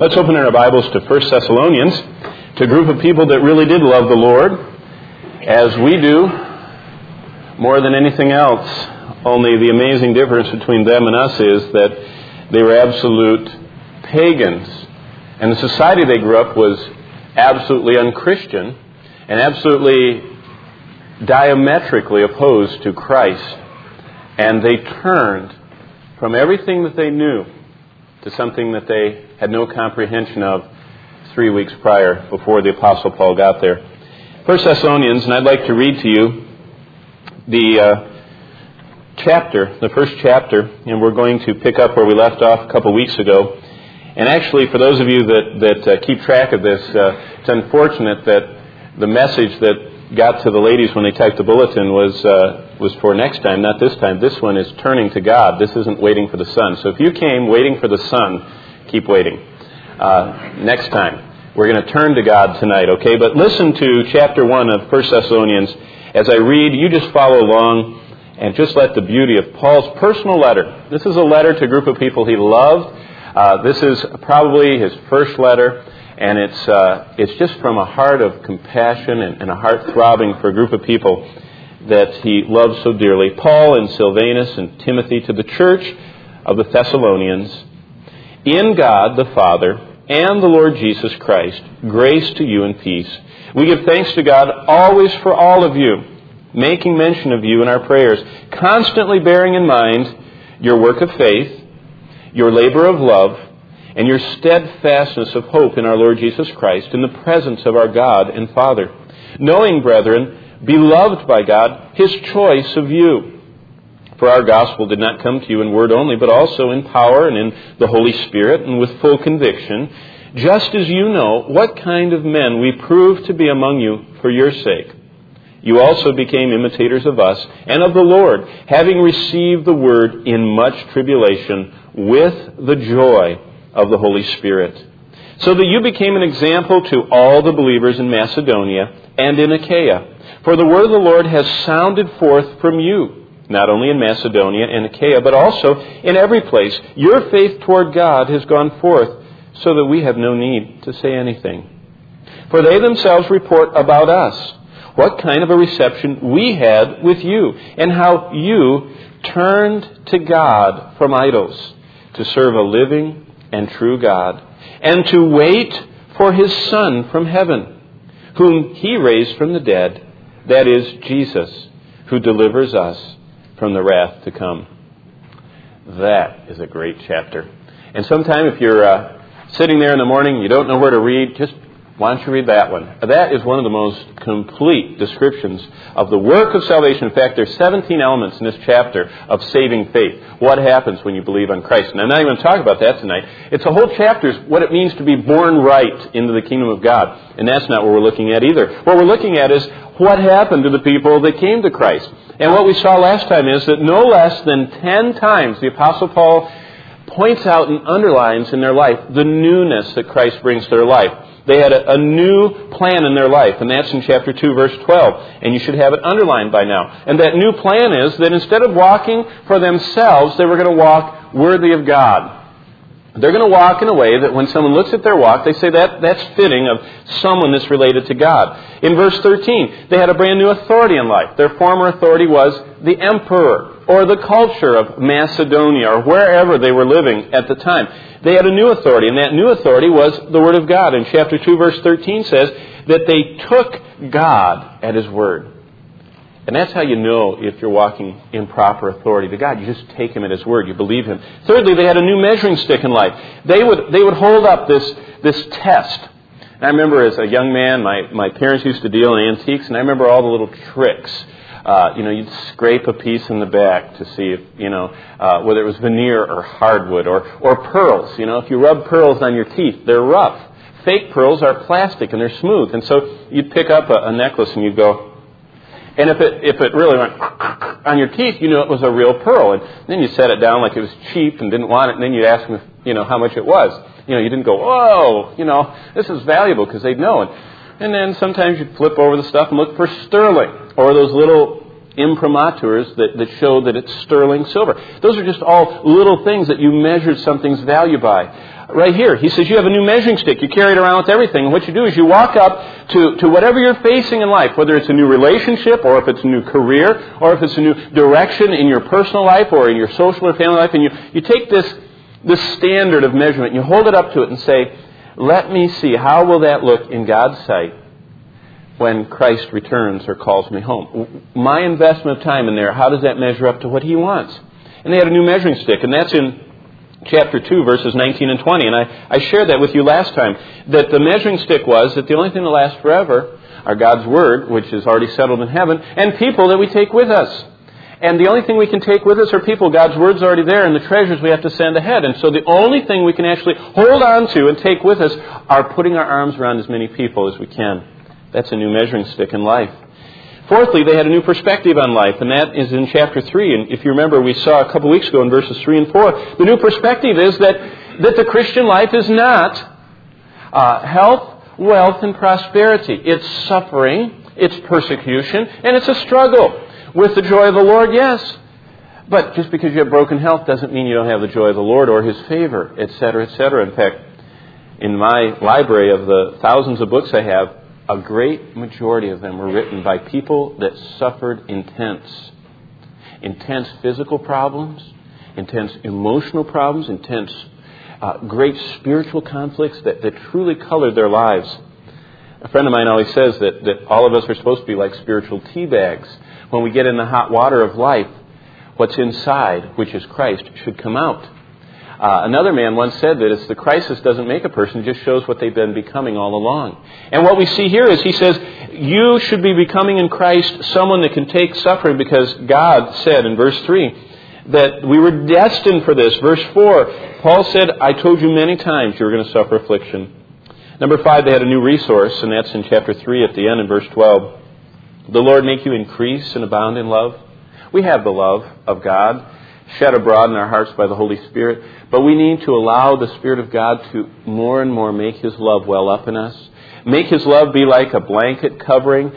Let's open our Bibles to 1 Thessalonians, to a group of people that really did love the Lord, as we do, more than anything else. Only the amazing difference between them and us is that they were absolute pagans. And the society they grew up was absolutely unchristian and absolutely diametrically opposed to Christ. And they turned from everything that they knew to something that they had no comprehension of 3 weeks prior, before the Apostle Paul got there. 1 Thessalonians, and I'd like to read to you the first chapter, and we're going to pick up where we left off a couple weeks ago. And actually, for those of you that keep track of this, it's unfortunate that the message that got to the ladies when they typed the bulletin was for next time, not this time. This one is turning to God. This isn't waiting for the sun. So if you came waiting for the sun, keep waiting. Next time. We're going to turn to God tonight, okay? But listen to chapter 1 of 1 Thessalonians. As I read, you just follow along and just let the beauty of Paul's personal letter. This is a letter to a group of people he loved. This is probably his first letter. And it's just from a heart of compassion and a heart throbbing for a group of people that he loves so dearly. Paul and Silvanus and Timothy, to the church of the Thessalonians, in God the Father and the Lord Jesus Christ, grace to you and peace. We give thanks to God always for all of you, making mention of you in our prayers, constantly bearing in mind your work of faith, your labor of love, and your steadfastness of hope in our Lord Jesus Christ, in the presence of our God and Father. Knowing, brethren, beloved by God, His choice of you. For our gospel did not come to you in word only, but also in power and in the Holy Spirit and with full conviction, just as you know what kind of men we proved to be among you for your sake. You also became imitators of us and of the Lord, having received the word in much tribulation with the joy of the Holy Spirit, so that you became an example to all the believers in Macedonia and in Achaia. For the word of the Lord has sounded forth from you, not only in Macedonia and Achaia, but also in every place. Your faith toward God has gone forth, so that we have no need to say anything. For they themselves report about us what kind of a reception we had with you, and how you turned to God from idols to serve a living and true God, and to wait for His Son from heaven, whom He raised from the dead, that is, Jesus, who delivers us from the wrath to come. That is a great chapter. And sometime if you're sitting there in the morning, you don't know where to read, just why don't you read that one? That is one of the most complete descriptions of the work of salvation. In fact, there's 17 elements in this chapter of saving faith. What happens when you believe on Christ? And I'm not even going to talk about that tonight. It's a whole chapter, what it means to be born right into the kingdom of God. And that's not what we're looking at either. What we're looking at is what happened to the people that came to Christ. And what we saw last time is that no less than 10 times the Apostle Paul points out and underlines in their life the newness that Christ brings to their life. They had a new plan in their life, and that's in chapter 2, verse 12. And you should have it underlined by now. And that new plan is that instead of walking for themselves, they were going to walk worthy of God. They're going to walk in a way that when someone looks at their walk, they say that's fitting of someone that's related to God. In verse 13, they had a brand new authority in life. Their former authority was the emperor, or the culture of Macedonia, or wherever they were living at the time. They had a new authority, and that new authority was the Word of God. And chapter 2, verse 13 says that they took God at His Word. And that's how you know if you're walking in proper authority to God. You just take Him at His Word. You believe Him. Thirdly, they had a new measuring stick in life. They would hold up this test. And I remember as a young man, my parents used to deal in antiques, and I remember all the little tricks. You'd scrape a piece in the back to see if, whether it was veneer or hardwood or pearls. If you rub pearls on your teeth, they're rough. Fake pearls are plastic and they're smooth. And so you'd pick up a necklace and you'd go, and if it really went on your teeth, you knew it was a real pearl. And then you set it down like it was cheap and didn't want it, and then you'd ask them if, how much it was. You didn't go, whoa, this is valuable, because they'd know. And then sometimes you'd flip over the stuff and look for sterling, or those little imprimaturs that show that it's sterling silver. Those are just all little things that you measured something's value by. right here. He says you have a new measuring stick. You carry it around with everything. And what you do is you walk up to whatever you're facing in life, whether it's a new relationship or if it's a new career or if it's a new direction in your personal life or in your social or family life, and you take this standard of measurement and you hold it up to it and say, let me see, how will that look in God's sight when Christ returns or calls me home? My investment of time in there, how does that measure up to what He wants? And they had a new measuring stick, and that's in chapter 2, verses 19 and 20. And I shared that with you last time, that the measuring stick was that the only thing that lasts forever are God's Word, which is already settled in heaven, and people that we take with us. And the only thing we can take with us are people. God's Word's already there, and the treasures we have to send ahead. And so the only thing we can actually hold on to and take with us are putting our arms around as many people as we can. That's a new measuring stick in life. Fourthly, they had a new perspective on life, and that is in chapter 3. And if you remember, we saw a couple weeks ago in verses 3 and 4, the new perspective is that the Christian life is not health, wealth, and prosperity. It's suffering, it's persecution, and it's a struggle. With the joy of the Lord, yes. But just because you have broken health doesn't mean you don't have the joy of the Lord or His favor, etc., etc. In fact, in my library of the thousands of books I have, a great majority of them were written by people that suffered intense physical problems, intense emotional problems, intense great spiritual conflicts that truly colored their lives. A friend of mine always says that all of us are supposed to be like spiritual tea bags. When we get in the hot water of life, what's inside, which is Christ, should come out. Another man once said that it's the crisis doesn't make a person, it just shows what they've been becoming all along. And what we see here is he says, you should be becoming in Christ someone that can take suffering, because God said in verse 3 that we were destined for this. Verse 4, Paul said, I told you many times you were going to suffer affliction. Number 5, they had a new resource, and that's in chapter 3 at the end in verse 12. The Lord make you increase and abound in love. We have the love of God shed abroad in our hearts by the Holy Spirit, but we need to allow the Spirit of God to more and more make His love well up in us. Make His love be like a blanket covering.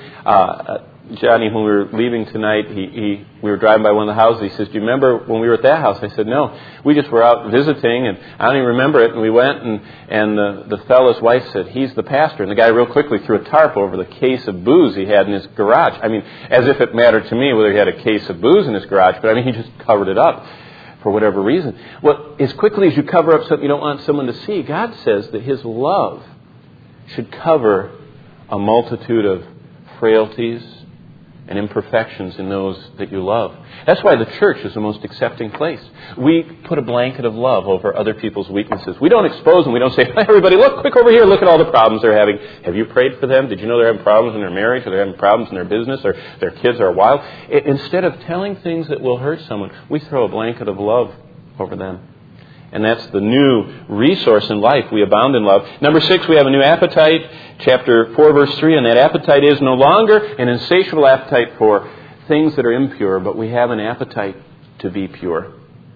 Johnny, when we were leaving tonight, we were driving by one of the houses. He says, do you remember when we were at that house? I said, no. We just were out visiting, and I don't even remember it. And we went, and the fellow's wife said, he's the pastor. And the guy real quickly threw a tarp over the case of booze he had in his garage. I mean, as if it mattered to me whether he had a case of booze in his garage. But I mean, he just covered it up for whatever reason. Well, as quickly as you cover up something you don't want someone to see, God says that His love should cover a multitude of frailties and imperfections in those that you love. That's why the church is the most accepting place. We put a blanket of love over other people's weaknesses. We don't expose them. We don't say, hey, everybody, look, quick over here, look at all the problems they're having. Have you prayed for them? Did you know they're having problems in their marriage, or they're having problems in their business, or their kids are wild? Instead of telling things that will hurt someone, we throw a blanket of love over them. And that's the new resource in life. We abound in love. Number 6, we have a new appetite. Chapter 4, verse 3, and that appetite is no longer an insatiable appetite for things that are impure, but we have an appetite to be pure.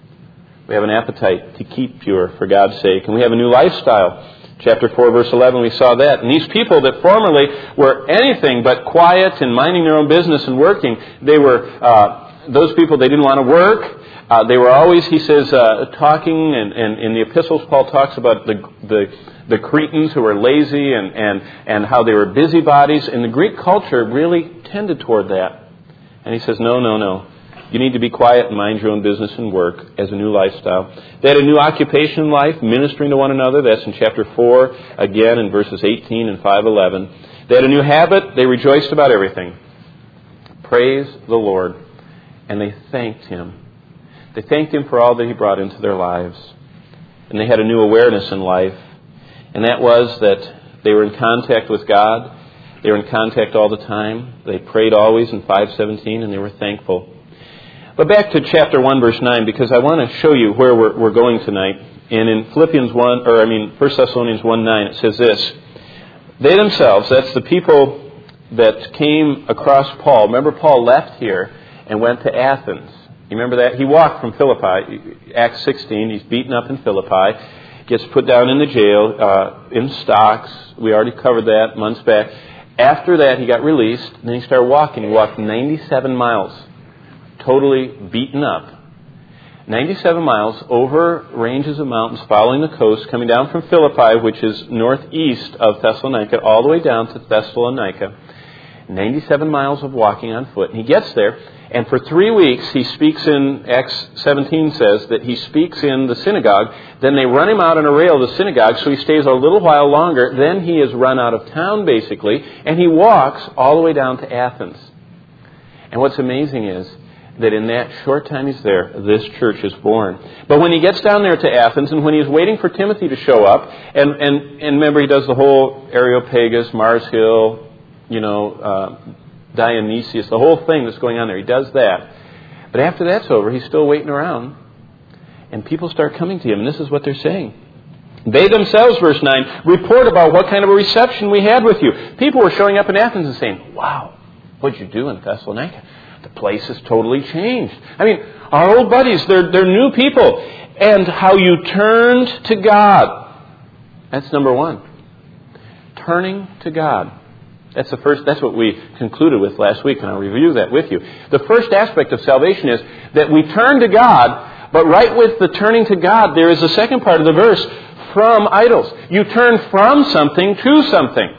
We have an appetite to keep pure for God's sake. And we have a new lifestyle. Chapter 4, verse 11, we saw that. And these people that formerly were anything but quiet and minding their own business and working, they were those people, they didn't want to work. They were always, he says, talking, and in the epistles Paul talks about the Cretans who were lazy and how they were busybodies. And the Greek culture really tended toward that. And he says, no. You need to be quiet and mind your own business and work as a new lifestyle. They had a new occupation in life, ministering to one another. That's in chapter 4, again in verses 18 and 5:11. They had a new habit. They rejoiced about everything. Praise the Lord. And they thanked Him. They thanked Him for all that He brought into their lives. And they had a new awareness in life. And that was that they were in contact with God. They were in contact all the time. They prayed always in 5:17, and they were thankful. But back to chapter 1, verse 9, because I want to show you where we're going tonight. And in 1 Thessalonians 1:9, it says this. They themselves, that's the people that came across Paul. Remember, Paul left here and went to Athens. You remember that? He walked from Philippi, Acts 16. He's beaten up in Philippi, gets put down in the jail, in stocks. We already covered that months back. After that, he got released, and then he started walking. He walked 97 miles, totally beaten up. 97 miles over ranges of mountains, following the coast, coming down from Philippi, which is northeast of Thessalonica, all the way down to Thessalonica. 97 miles of walking on foot. And he gets there, and for 3 weeks he speaks in, Acts 17 says, that he speaks in the synagogue. Then they run him out on a rail of the synagogue, so he stays a little while longer. Then he is run out of town, basically, and he walks all the way down to Athens. And what's amazing is that in that short time he's there, this church is born. But when he gets down there to Athens, and when he's waiting for Timothy to show up, and remember he does the whole Areopagus, Mars Hill, Dionysius, the whole thing that's going on there. He does that. But after that's over, he's still waiting around. And people start coming to him, and this is what they're saying. They themselves, verse 9, report about what kind of a reception we had with you. People were showing up in Athens and saying, wow, what'd you do in Thessalonica? The place has totally changed. I mean, our old buddies, they're new people. And how you turned to God. That's number one. Turning to God. That's what we concluded with last week, and I'll review that with you. The first aspect of salvation is that we turn to God, but right with the turning to God, there is a second part of the verse, from idols. You turn from something to something.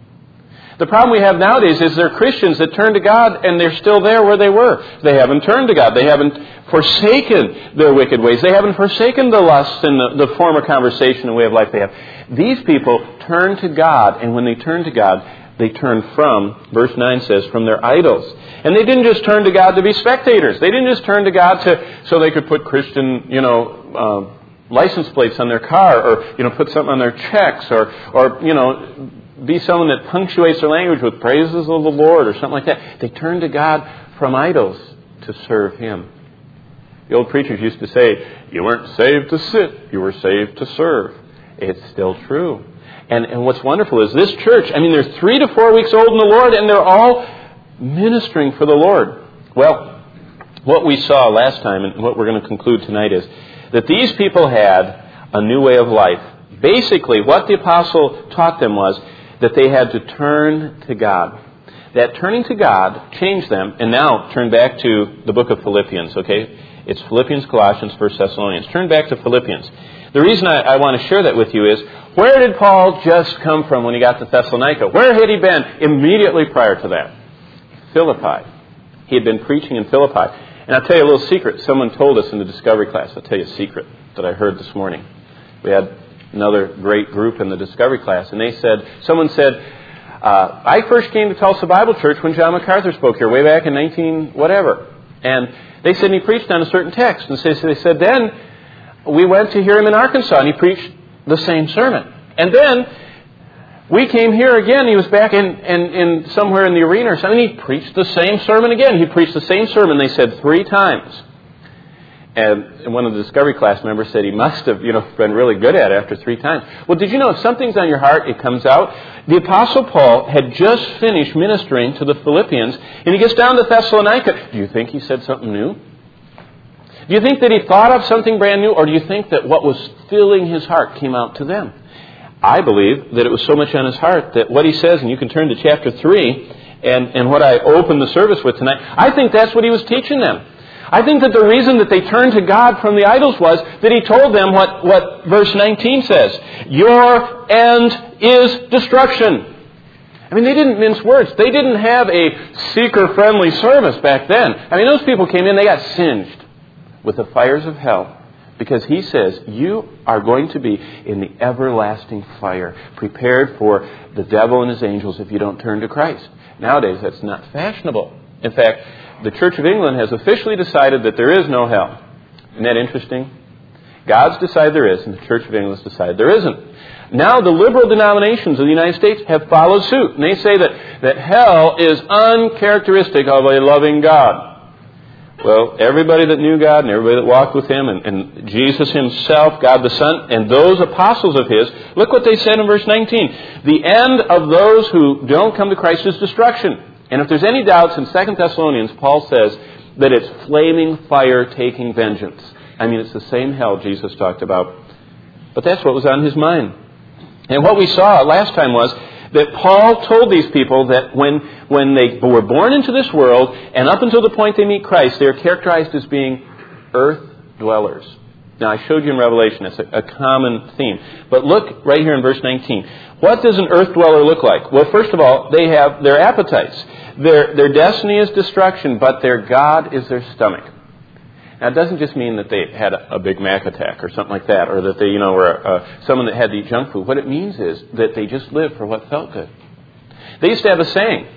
The problem we have nowadays is there are Christians that turn to God and they're still there where they were. They haven't turned to God. They haven't forsaken their wicked ways. They haven't forsaken the lusts and the former conversation and way of life they have. These people turn to God, and when they turn to God, they turn from, verse 9 says, from their idols. And they didn't just turn to God to be spectators. They didn't just turn to God so they could put Christian, license plates on their car, or, put something on their checks, or be someone that punctuates their language with praises of the Lord or something like that. They turn to God from idols to serve Him. The old preachers used to say, you weren't saved to sit, you were saved to serve. It's still true. And what's wonderful is this church, they're 3 to 4 weeks old in the Lord, and they're all ministering for the Lord. Well, what we saw last time, and what we're going to conclude tonight, is that these people had a new way of life. Basically, what the apostle taught them was that they had to turn to God. That turning to God changed them. And now, turn back to the book of Philippians, okay? It's Philippians, Colossians, 1 Thessalonians. Turn back to Philippians. The reason I want to share that with you is, where did Paul just come from when he got to Thessalonica? Where had he been immediately prior to that? Philippi. He had been preaching in Philippi. And I'll tell you a little secret. Someone told us in the discovery class. I'll tell you a secret that I heard this morning. We had another great group in the discovery class. And someone said, I first came to Tulsa Bible Church when John MacArthur spoke here, way back in 19-whatever. And they said he preached on a certain text. And they said, then we went to hear him in Arkansas, and he preached the same sermon. And then we came here again. He was back in somewhere in the arena or something. He preached the same sermon again. He preached the same sermon, they said, 3 times. And one of the discovery class members said he must have, been really good at it after 3 times. Well, did you know if something's on your heart, it comes out? The Apostle Paul had just finished ministering to the Philippians, and he gets down to Thessalonica. Do you think he said something new? Do you think that he thought of something brand new, or do you think that what was filling his heart came out to them? I believe that it was so much on his heart that what he says, and you can turn to chapter 3, and what I opened the service with tonight, I think that's what he was teaching them. I think that the reason that they turned to God from the idols was that he told them what verse 19 says. Your end is destruction. They didn't mince words. They didn't have a seeker-friendly service back then. Those people came in, they got singed with the fires of hell. Because he says, you are going to be in the everlasting fire, prepared for the devil and his angels if you don't turn to Christ. Nowadays, that's not fashionable. In fact, the Church of England has officially decided that there is no hell. Isn't that interesting? God's decided there is, and the Church of England has decided there isn't. Now the liberal denominations of the United States have followed suit, and they say that hell is uncharacteristic of a loving God. Well, everybody that knew God and everybody that walked with Him and Jesus Himself, God the Son, and those apostles of His, look what they said in verse 19. The end of those who don't come to Christ is destruction. And if there's any doubts, in 2 Thessalonians, Paul says that it's flaming fire taking vengeance. It's the same hell Jesus talked about. But that's what was on his mind. And what we saw last time was that Paul told these people that when they were born into this world and up until the point they meet Christ, they are characterized as being earth dwellers. Now, I showed you in Revelation, it's a common theme. But look right here in verse 19. What does an earth dweller look like? Well, first of all, they have their appetites. Their destiny is destruction, but their God is their stomach. Now, it doesn't just mean that they had a Big Mac attack or something like that, or that they, were someone that had to eat junk food. What it means is that they just lived for what felt good. They used to have a saying,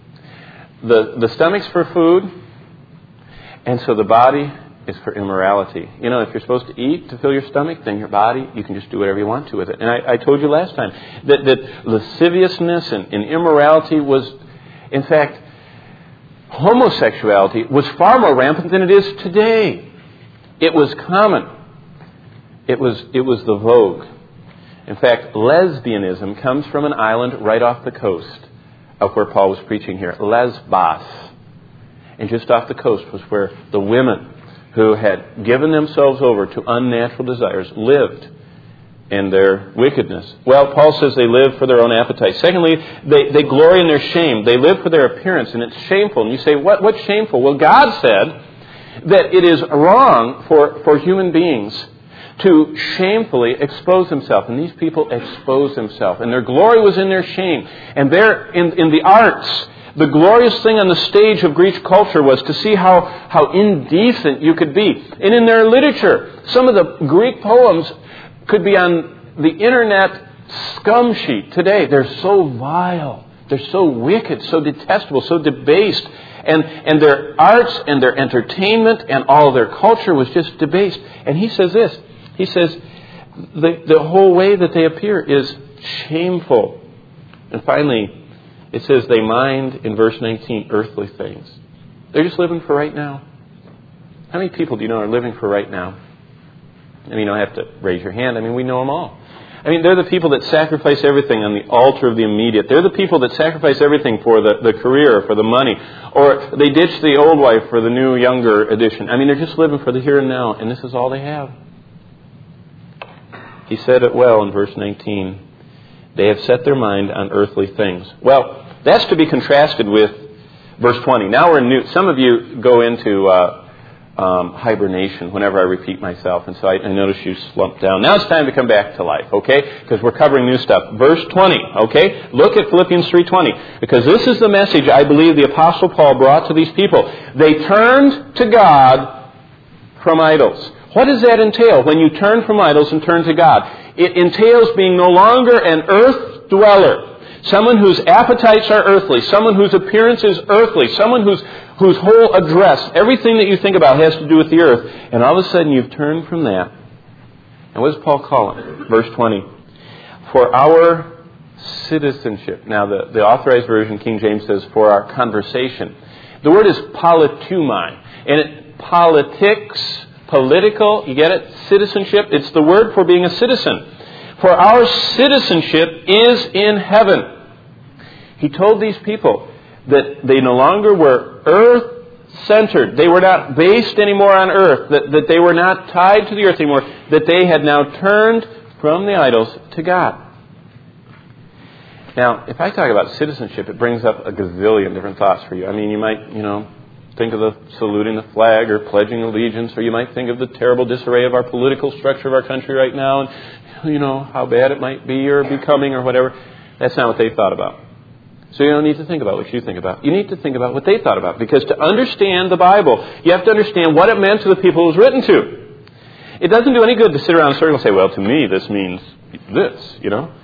the stomach's for food, and so the body is for immorality. If you're supposed to eat to fill your stomach, then your body, you can just do whatever you want to with it. And I told you last time that lasciviousness and immorality was, in fact, homosexuality was far more rampant than it is today. It was common. It was the vogue. In fact, lesbianism comes from an island right off the coast of where Paul was preaching here, Lesbos. And just off the coast was where the women who had given themselves over to unnatural desires lived in their wickedness. Well, Paul says they live for their own appetite. Secondly, they glory in their shame. They live for their appearance, and it's shameful. And you say, what's shameful? Well, God said that it is wrong for human beings to shamefully expose themselves. And these people exposed themselves. And their glory was in their shame. And there, in the arts, the glorious thing on the stage of Greek culture was to see how indecent you could be. And in their literature, some of the Greek poems could be on the internet scum sheet today. They're so vile. They're so wicked, so detestable, so debased. And their arts and their entertainment and all their culture was just debased. And he says this. He says the whole way that they appear is shameful. And finally, it says they mind, in verse 19, earthly things. They're just living for right now. How many people do you know are living for right now? I mean, you don't have to raise your hand. I mean, we know them all. I mean, they're the people that sacrifice everything on the altar of the immediate. They're the people that sacrifice everything for the career, for the money. Or they ditch the old wife for the new, younger edition. I mean, they're just living for the here and now, and this is all they have. He said it well in verse 19. They have set their mind on earthly things. Well, that's to be contrasted with verse 20. Now we're new. Some of you go into hibernation whenever I repeat myself, and so I notice you slump down. Now it's time to come back to life, okay? Because we're covering new stuff. Verse 20, okay? Look at Philippians 3:20, because this is the message I believe the Apostle Paul brought to these people. They turned to God from idols. What does that entail when you turn from idols and turn to God? It entails being no longer an earth dweller, someone whose appetites are earthly, someone whose appearance is earthly, someone whose whole address, everything that you think about has to do with the earth. And all of a sudden you've turned from that. And what does Paul call it? Verse 20. For our citizenship. Now the Authorized Version, King James, says for our conversation. The word is politumai. And it politics, political, you get it? Citizenship. It's the word for being a citizen. For our citizenship is in heaven. He told these people that they no longer were earth-centered. They were not based anymore on earth. That they were not tied to the earth anymore. That they had now turned from the idols to God. Now, if I talk about citizenship, it brings up a gazillion different thoughts for you. I mean, you might, think of the saluting the flag or pledging allegiance, or you might think of the terrible disarray of our political structure of our country right now, and how bad it might be or becoming or whatever. That's not what they thought about. So you don't need to think about what you think about. You need to think about what they thought about. Because to understand the Bible, you have to understand what it meant to the people it was written to. It doesn't do any good to sit around in a circle and say, well, to me this means this,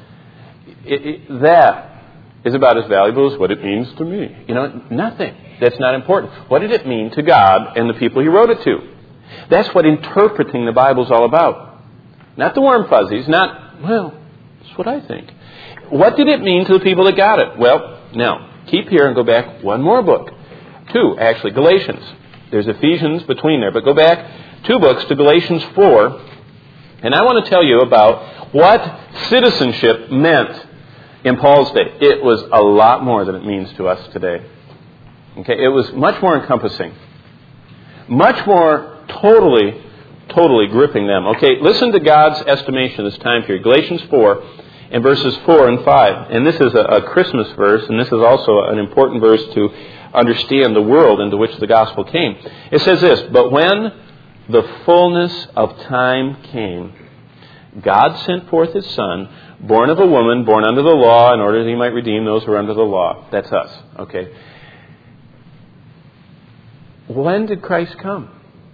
That is about as valuable as what it means to me. Nothing. That's not important. What did it mean to God and the people He wrote it to? That's what interpreting the Bible is all about. Not the warm fuzzies, that's what I think. What did it mean to the people that got it? Well, now, keep here and go back one more book. 2, actually, Galatians. There's Ephesians between there, but go back 2 books to Galatians 4. And I want to tell you about what citizenship meant in Paul's day. It was a lot more than it means to us today. Okay, it was much more encompassing. Much more totally gripping them. Okay, listen to God's estimation of this time period. Galatians 4 and verses 4 and 5. And this is a Christmas verse, and this is also an important verse to understand the world into which the gospel came. It says this, but when the fullness of time came, God sent forth His Son, born of a woman, born under the law, in order that He might redeem those who are under the law. That's us, okay? When did Christ come?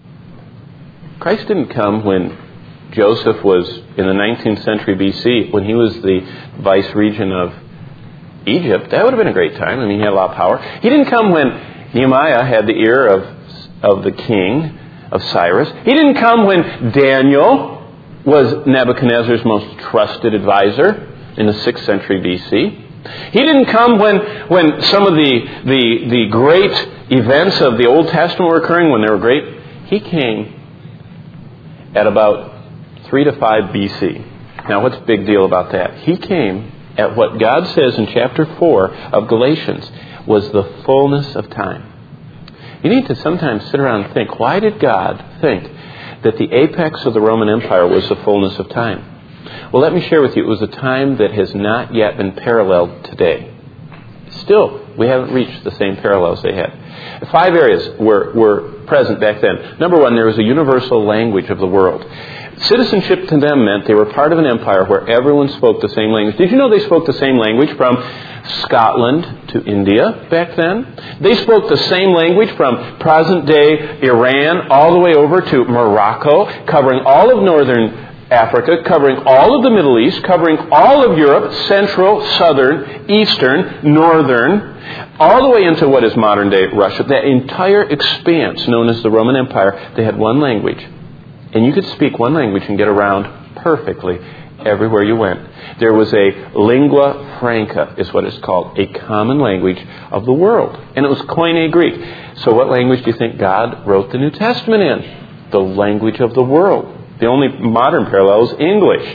Christ didn't come when Joseph was in the 19th century BC, when he was the vice-regent of Egypt. That would have been a great time. I mean, he had a lot of power. He didn't come when Nehemiah had the ear of the king of Cyrus. He didn't come when Daniel was Nebuchadnezzar's most trusted advisor in the 6th century BC. He didn't come when some of the great events of the Old Testament were occurring, when they were great. He came at about 3 to 5 BC. Now, what's the big deal about that? He came at what God says in chapter 4 of Galatians was the fullness of time. You need to sometimes sit around and think, why did God think that the apex of the Roman Empire was the fullness of time? Well, let me share with you, it was a time that has not yet been paralleled today. Still, we haven't reached the same parallels they had. 5 areas were present back then. Number 1, there was a universal language of the world. Citizenship to them meant they were part of an empire where everyone spoke the same language. Did you know they spoke the same language from Scotland to India back then? They spoke the same language from present-day Iran all the way over to Morocco, covering all of northern Africa, covering all of the Middle East, covering all of Europe, central, southern, eastern, northern, all the way into what is modern-day Russia. That entire expanse known as the Roman Empire, they had one language. And you could speak one language and get around perfectly everywhere you went. There was a lingua franca, is what it's called, a common language of the world. And it was Koine Greek. So what language do you think God wrote the New Testament in? The language of the world. The only modern parallel is English.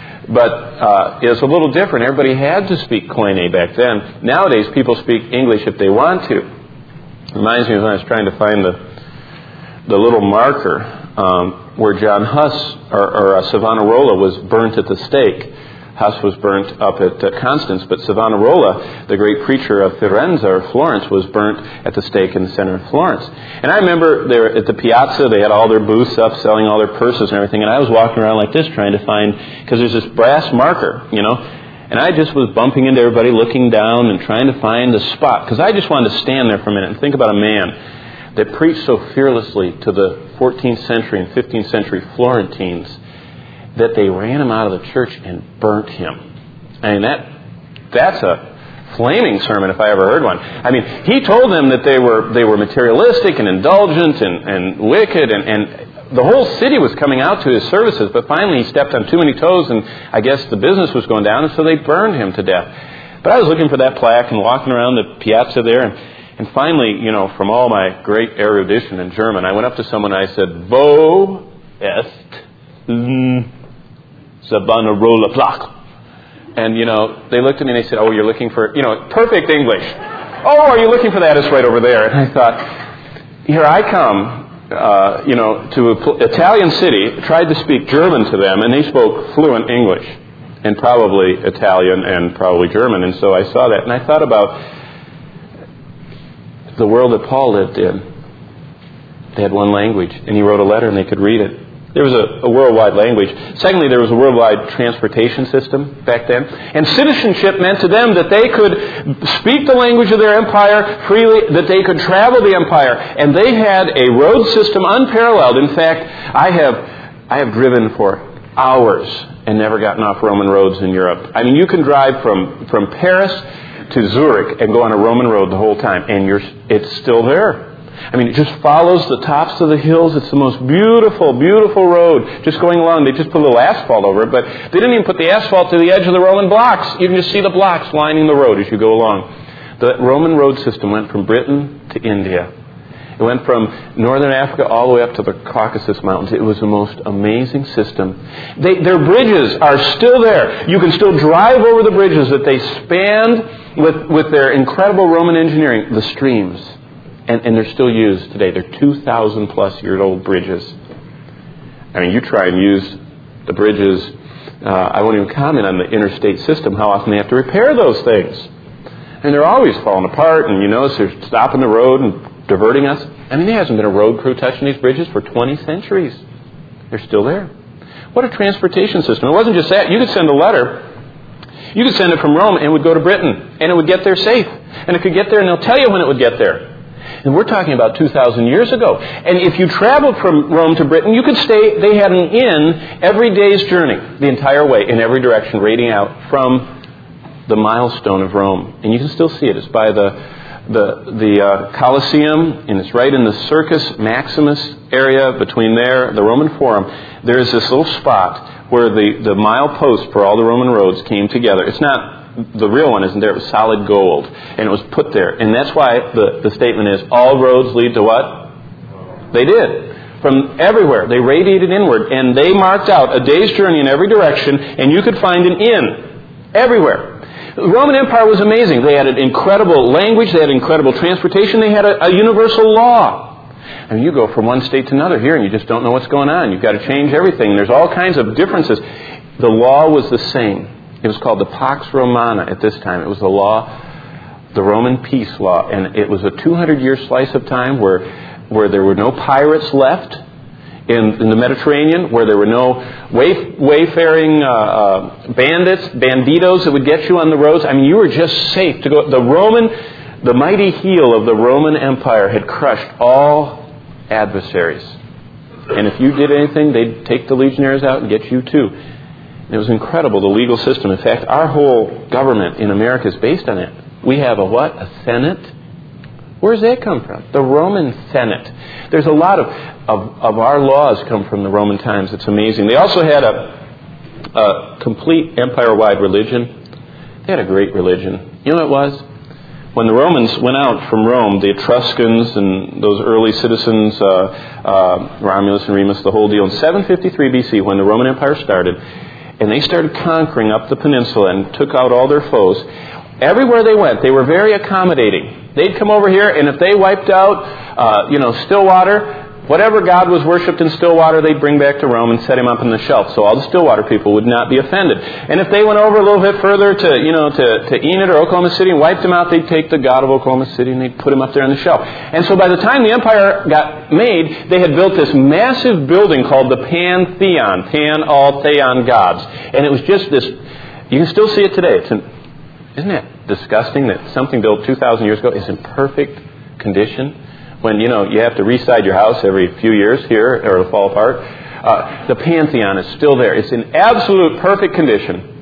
But it's a little different. Everybody had to speak Koine back then. Nowadays, people speak English if they want to. It reminds me of when I was trying to find the little marker where John Huss, or Savonarola, was burnt at the stake. Huss was burnt up at Constance, but Savonarola, the great preacher of Firenze or Florence, was burnt at the stake in the center of Florence. And I remember they were at the piazza, they had all their booths up, selling all their purses and everything, and I was walking around like this trying to find, because there's this brass marker, you know, and I just was bumping into everybody, looking down and trying to find the spot, because I just wanted to stand there for a minute and think about a man that preached so fearlessly to the 14th century and 15th century Florentines that they ran him out of the church and burnt him. I mean, that's a flaming sermon if I ever heard one. I mean, he told them that they were materialistic and indulgent and wicked, and the whole city was coming out to his services, but finally he stepped on too many toes, and I guess the business was going down, and so they burned him to death. But I was looking for that plaque and walking around the piazza there, and finally, you know, from all my great erudition in German, I went up to someone and I said, "Wo est Savonarola plaque?" And, you know, they looked at me and they said, "Oh, you're looking for," you know, perfect English. "Oh, are you looking for that? It's right over there." And I thought, here I come, you know, to an Italian city, tried to speak German to them, and they spoke fluent English, and probably Italian and probably German. And so I saw that, and I thought about the world that Paul lived in. They had one language, and he wrote a letter, and they could read it. There was a worldwide language. Secondly, there was a worldwide transportation system back then. And citizenship meant to them that they could speak the language of their empire freely, that they could travel the empire. And they had a road system unparalleled. In fact, I have driven for hours and never gotten off Roman roads in Europe. I mean, you can drive from Paris to Zurich and go on a Roman road the whole time, and it's still there. I mean, it just follows the tops of the hills. It's the most beautiful, beautiful road just going along. They just put a little asphalt over it, but they didn't even put the asphalt to the edge of the Roman blocks. You can just see the blocks lining the road as you go along. The Roman road system went from Britain to India. It went from northern Africa all the way up to the Caucasus Mountains. It was the most amazing system. Their bridges are still there. You can still drive over the bridges that they spanned with their incredible Roman engineering, the streams. And they're still used today. They're 2,000 plus year old bridges. I mean, you try and use the bridges. I won't even comment on the interstate system, how often they have to repair those things. And they're always falling apart, and you notice they're stopping the road and diverting us. I mean, there hasn't been a road crew touching these bridges for 20 centuries. They're still there. What a transportation system. It wasn't just that. You could send a letter. You could send it from Rome and it would go to Britain. And it would get there safe. And it could get there and they'll tell you when it would get there. And we're talking about 2,000 years ago. And if you traveled from Rome to Britain, you could stay. They had an inn every day's journey, the entire way, in every direction, radiating out from the milestone of Rome. And you can still see it. It's by the Colosseum, and it's right in the Circus Maximus area between there, the Roman Forum. There is this little spot where the milepost for all the Roman roads came together. It's not, the real one isn't there, it was solid gold, and it was put there. And that's why the statement is, all roads lead to what? They did. From everywhere. They radiated inward, and they marked out a day's journey in every direction, and you could find an inn everywhere. The Roman Empire was amazing. They had an incredible language, they had incredible transportation, they had a universal law. I mean, you go from one state to another here and you just don't know what's going on. You've got to change everything. There's all kinds of differences. The law was the same. It was called the Pax Romana at this time. It was the law, the Roman peace law. And it was a 200-year slice of time where there were no pirates left in the Mediterranean, where there were no wayfaring bandits, banditos that would get you on the roads. I mean, you were just safe to go. The mighty heel of the Roman Empire had crushed all adversaries. And if you did anything, they'd take the legionaries out and get you too. And it was incredible, the legal system. In fact, our whole government in America is based on it. We have a what? A Senate? Where does that come from? The Roman Senate. There's a lot of our laws come from the Roman times. It's amazing. They also had a complete empire-wide religion. They had a great religion. You know what it was? When the Romans went out from Rome, the Etruscans and those early citizens, Romulus and Remus, the whole deal, in 753 BC, when the Roman Empire started, and they started conquering up the peninsula and took out all their foes, everywhere they went, they were very accommodating. They'd come over here, and if they wiped out, Stillwater, whatever god was worshipped in Stillwater, they'd bring back to Rome and set him up on the shelf, so all the Stillwater people would not be offended. And if they went over a little bit further to Enid or Oklahoma City and wiped him out, they'd take the god of Oklahoma City and they'd put him up there on the shelf. And so by the time the empire got made, they had built this massive building called the Pantheon, all theon gods. And it was just this, you can still see it today. Isn't it disgusting that something built 2,000 years ago is in perfect condition? When, you have to reside your house every few years here, or it'll fall apart. The Pantheon is still there. It's in absolute perfect condition.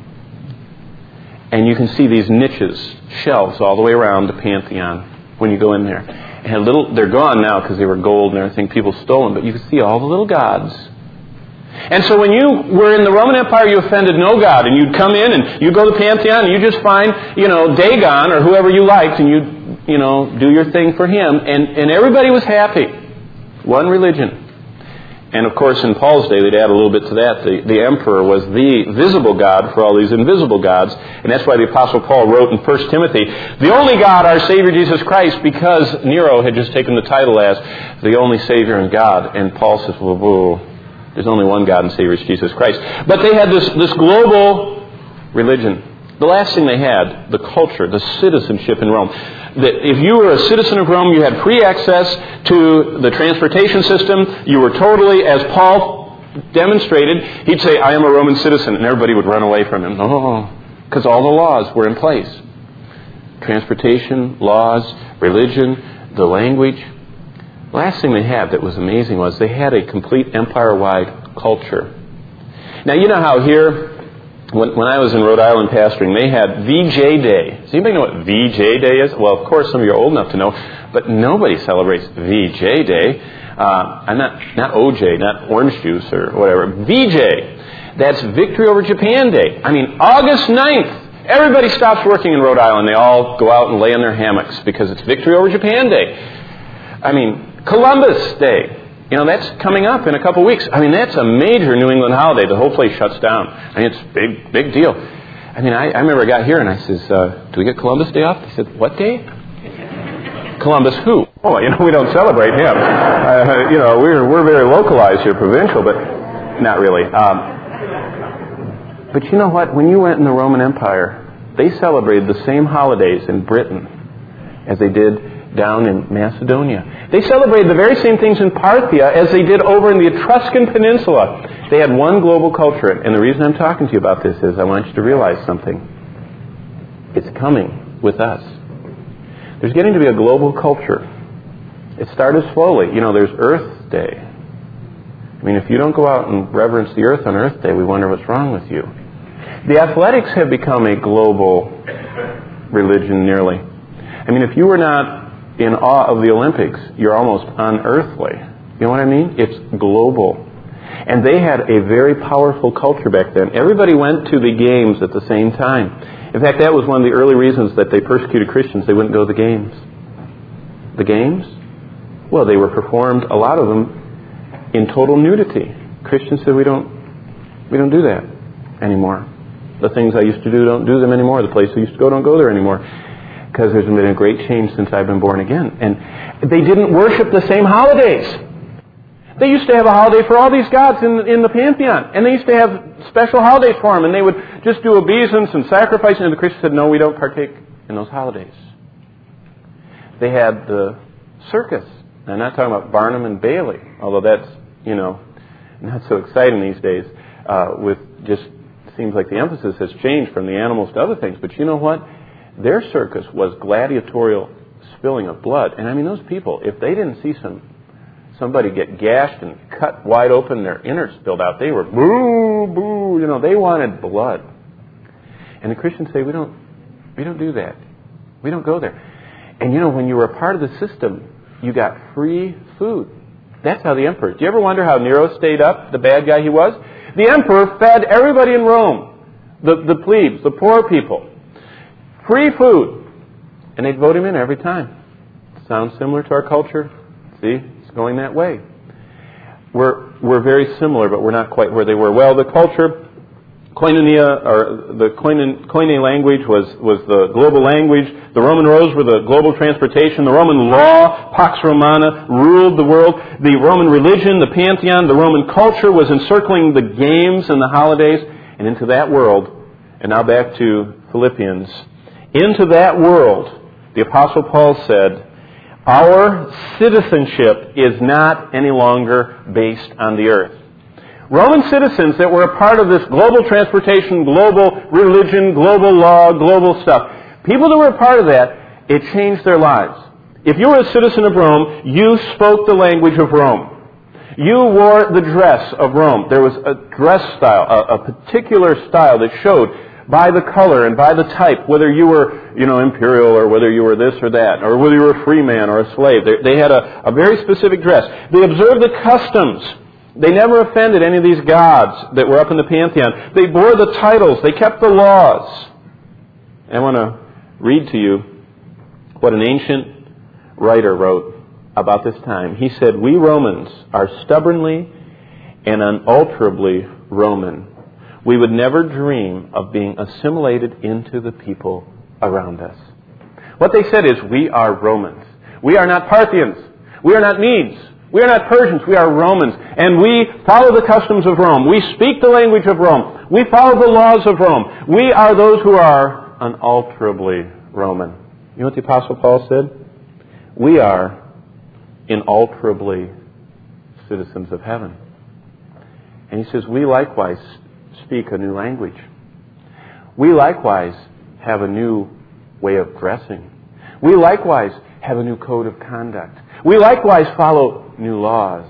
And you can see these niches, shelves all the way around the Pantheon when you go in there. And they're gone now because they were gold and everything. People stole them. But you can see all the little gods. And so when you were in the Roman Empire, you offended no god. And you'd come in and you'd go to the Pantheon and you'd just find, Dagon or whoever you liked, and you'd do your thing for him. And everybody was happy. One religion. And of course, in Paul's day, they'd add a little bit to that. The emperor was the visible God for all these invisible gods. And that's why the Apostle Paul wrote in 1 Timothy, the only God, our Savior Jesus Christ, because Nero had just taken the title as the only Savior and God. And Paul says, whoa, there's only one God and Savior, is Jesus Christ. But they had this global religion. The last thing they had, the culture, the citizenship in Rome. That if you were a citizen of Rome, you had free access to the transportation system. You were totally, as Paul demonstrated, he'd say, I am a Roman citizen, and everybody would run away from him. Oh, because all the laws were in place. Transportation, laws, religion, the language. The last thing they had that was amazing was they had a complete empire-wide culture. Now, you know how here, when I was in Rhode Island pastoring, they had VJ Day. Does anybody know what VJ Day is? Well, of course, some of you are old enough to know, but nobody celebrates VJ Day. I'm not OJ, not orange juice or whatever. VJ. That's Victory Over Japan Day. I mean, August 9th. Everybody stops working in Rhode Island. They all go out and lay in their hammocks because it's Victory Over Japan Day. I mean, Columbus Day. That's coming up in a couple weeks. I mean, that's a major New England holiday. The whole place shuts down. I mean, it's a big deal. I mean, I remember I got here and I says, do we get Columbus Day off? He said, what day? Columbus who? Oh, we don't celebrate him. We're very localized here, provincial, but not really. But you know what? When you went in the Roman Empire, they celebrated the same holidays in Britain as they did down in Macedonia. They celebrated the very same things in Parthia as they did over in the Etruscan Peninsula. They had one global culture. And the reason I'm talking to you about this is I want you to realize something. It's coming with us. There's getting to be a global culture. It started slowly. There's Earth Day. I mean, if you don't go out and reverence the earth on Earth Day, we wonder what's wrong with you. The athletics have become a global religion nearly. I mean, if you were not in awe of the Olympics, you're almost unearthly. You know what I mean? It's global. And they had a very powerful culture back then. Everybody went to the games at the same time. In fact, that was one of the early reasons that they persecuted Christians. They wouldn't go to the games. The games? Well, they were performed, a lot of them, in total nudity. Christians said, we don't do that anymore. The things I used to do, don't do them anymore. The place I used to go, don't go there anymore. Because there's been a great change since I've been born again. And they didn't worship the same holidays. They used to have a holiday for all these gods in the pantheon. And they used to have special holidays for them. And they would just do obeisance and sacrifice. And the Christians said, no, we don't partake in those holidays. They had the circus. I'm not talking about Barnum and Bailey, although that's, not so exciting these days. With just, seems like the emphasis has changed from the animals to other things. But you know what? Their circus was gladiatorial spilling of blood. And I mean, those people, if they didn't see somebody get gashed and cut wide open, their innards spilled out, they were boo, boo, they wanted blood. And the Christians say, we don't do that. We don't go there. And when you were a part of the system, you got free food. That's how the emperor... Do you ever wonder how Nero stayed up, the bad guy he was? The emperor fed everybody in Rome, the plebes, the poor people, free food. And they'd vote him in every time. Sounds similar to our culture? See, it's going that way. We're very similar, but we're not quite where they were. Well, the culture... Koinonia, or the Koine language was the global language. The Roman roads were the global transportation. The Roman law, Pax Romana, ruled the world. The Roman religion, the pantheon, the Roman culture was encircling the games and the holidays. And into that world, and now back to Philippians, into that world, the Apostle Paul said, our citizenship is not any longer based on the earth. Roman citizens that were a part of this global transportation, global religion, global law, global stuff, people that were a part of that, it changed their lives. If you were a citizen of Rome, you spoke the language of Rome. You wore the dress of Rome. There was a dress style, a particular style that showed by the color and by the type, whether you were, imperial or whether you were this or that, or whether you were a free man or a slave. They had a very specific dress. They observed the customs. They never offended any of these gods that were up in the pantheon. They bore the titles. They kept the laws. I want to read to you what an ancient writer wrote about this time. He said, we Romans are stubbornly and unalterably Roman. We would never dream of being assimilated into the people around us. What they said is, we are Romans. We are not Parthians. We are not Medes. We are not Persians, we are Romans, and we follow the customs of Rome. We speak the language of Rome. We follow the laws of Rome. We are those who are unalterably Roman. You know what the Apostle Paul said? We are inalterably citizens of heaven. And he says, we likewise speak a new language. We likewise have a new way of dressing. We likewise have a new code of conduct. We likewise follow new laws.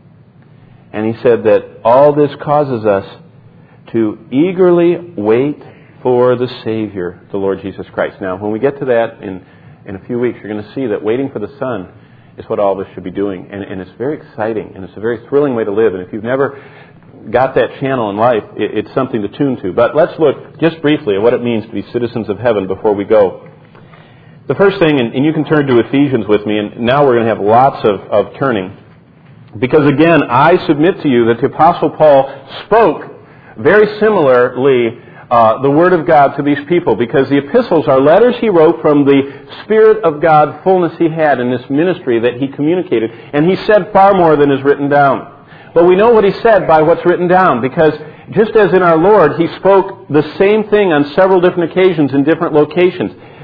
And he said that all this causes us to eagerly wait for the Savior, the Lord Jesus Christ. Now, when we get to that in a few weeks, you're going to see that waiting for the Son is what all of us should be doing. And it's very exciting, and it's a very thrilling way to live. And if you've never got that channel in life, it's something to tune to. But let's look just briefly at what it means to be citizens of heaven before we go. The first thing, and you can turn to Ephesians with me, and now we're going to have lots of turning. Because again, I submit to you that the Apostle Paul spoke very similarly the Word of God to these people, because the epistles are letters he wrote from the Spirit of God fullness he had in this ministry that he communicated, and he said far more than is written down. But we know what he said by what's written down, because just as in our Lord, he spoke the same thing on several different occasions in different locations.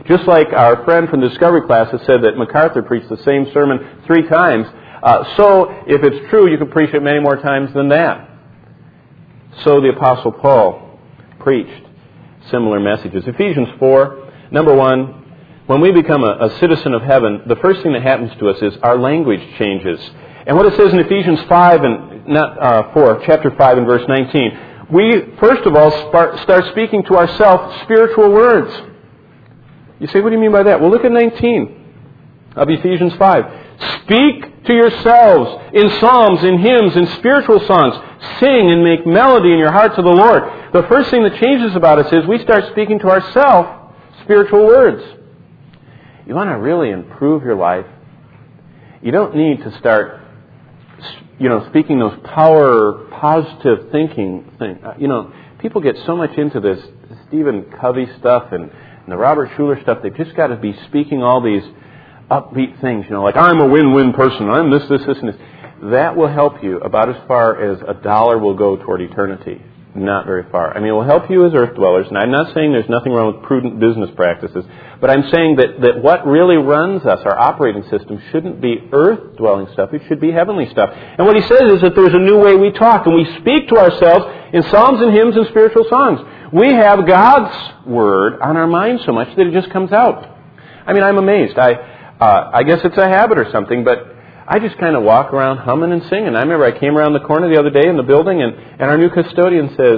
Just like our friend from the Discovery class has said that MacArthur preached the same sermon 3 times, so if it's true, you can preach it many more times than that. So the Apostle Paul preached similar messages. Ephesians 4, number 1, when we become a citizen of heaven, the first thing that happens to us is our language changes. And what it says in Ephesians 5 and chapter 5 and verse 19, we first of all start speaking to ourselves spiritual words. You say, what do you mean by that? Well, look at 19 of Ephesians 5. Speak to yourselves in psalms, in hymns, in spiritual songs. Sing and make melody in your heart to the Lord. The first thing that changes about us is we start speaking to ourselves spiritual words. You want to really improve your life? You don't need to start, speaking those power, positive thinking thing. People get so much into this Stephen Covey stuff and the Robert Schuller stuff. They've just got to be speaking all these upbeat things, like I'm a win-win person, I'm this, and this. That will help you about as far as $1 will go toward eternity. Not very far. It will help you as earth dwellers, and I'm not saying there's nothing wrong with prudent business practices, but I'm saying that what really runs us, our operating system, shouldn't be earth-dwelling stuff. It should be heavenly stuff. And what he says is that there's a new way we talk, and we speak to ourselves in psalms and hymns and spiritual songs. We have God's Word on our mind so much that it just comes out. I'm amazed. I guess it's a habit or something, but I just kind of walk around humming and singing. I remember I came around the corner the other day in the building, and our new custodian says,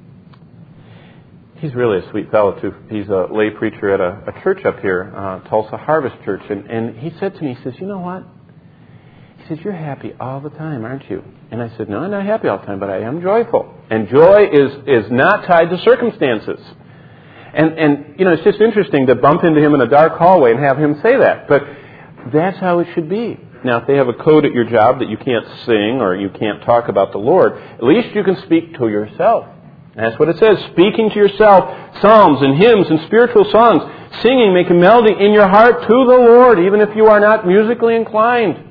he's really a sweet fellow too. He's a lay preacher at a church up here, Tulsa Harvest Church, and he said to me, he says, you know what? He says, you're happy all the time, aren't you? And I said, no, I'm not happy all the time, but I am joyful. And joy is not tied to circumstances. And it's just interesting to bump into him in a dark hallway and have him say that. But that's how it should be. Now, if they have a code at your job that you can't sing or you can't talk about the Lord, at least you can speak to yourself. And that's what it says, speaking to yourself, psalms and hymns and spiritual songs, singing, making melody in your heart to the Lord, even if you are not musically inclined.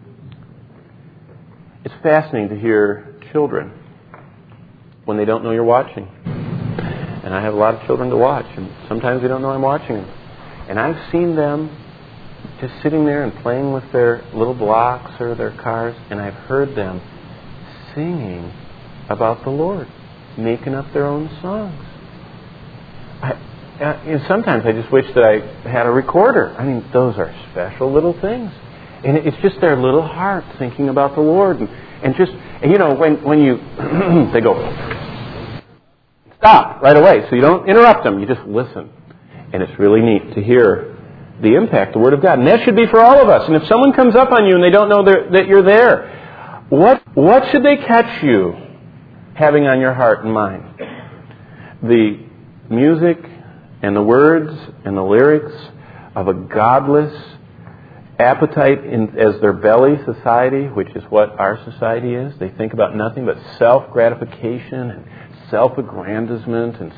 It's fascinating to hear children when they don't know you're watching. And I have a lot of children to watch, and sometimes they don't know I'm watching them. And I've seen them just sitting there and playing with their little blocks or their cars, and I've heard them singing about the Lord, making up their own songs. And sometimes I just wish that I had a recorder. Those are special little things. And it's just their little heart thinking about the Lord. And when you, they go, stop right away. So you don't interrupt them. You just listen. And it's really neat to hear the impact, the Word of God. And that should be for all of us. And if someone comes up on you and they don't know that you're there, what should they catch you having on your heart and mind? The music and the words and the lyrics of a godless appetite as their belly society, which is what our society is. They think about nothing but self-gratification and self-aggrandizement and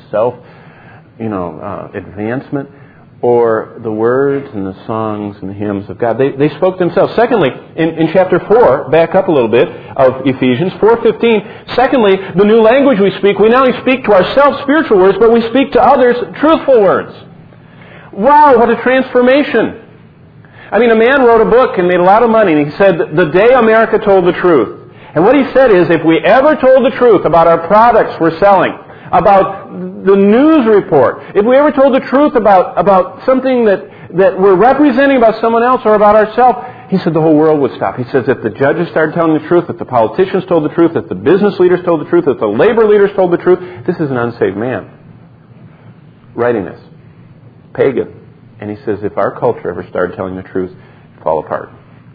advancement, or the words and the songs and the hymns of God. They spoke themselves. Secondly, in chapter 4, back up a little bit, of Ephesians 4:15, secondly, the new language we speak, we not only speak to ourselves spiritual words, but we speak to others truthful words. Wow, what a transformation. A man wrote a book and made a lot of money, and he said, the day America told the truth. And what he said is, if we ever told the truth about our products we're selling, about the news report, if we ever told the truth about something that we're representing about someone else or about ourselves, he said the whole world would stop. He says if the judges started telling the truth, if the politicians told the truth, if the business leaders told the truth, if the labor leaders told the truth, this is an unsaved man writing this. Pagan. And he says if our culture ever started telling the truth, it'd fall apart.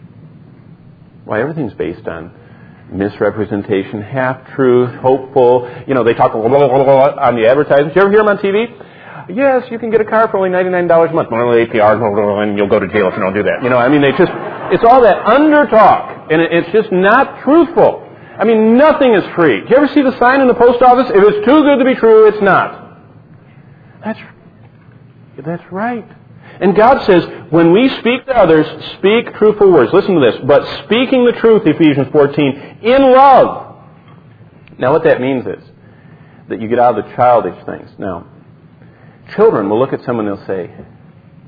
Why, everything's based on misrepresentation, half-truth, hopeful. They talk on the advertisements. You ever hear them on TV? Yes, you can get a car for only $99 a month. APR, and you'll go to jail if you don't do that. It's all that under-talk, and it's just not truthful. Nothing is free. Do you ever see the sign in the post office? If it's too good to be true, it's not. That's right. And God says, when we speak to others, speak truthful words. Listen to this. But speaking the truth, Ephesians 14, in love. Now what that means is that you get out of the childish things. Now, children will look at someone and they'll say,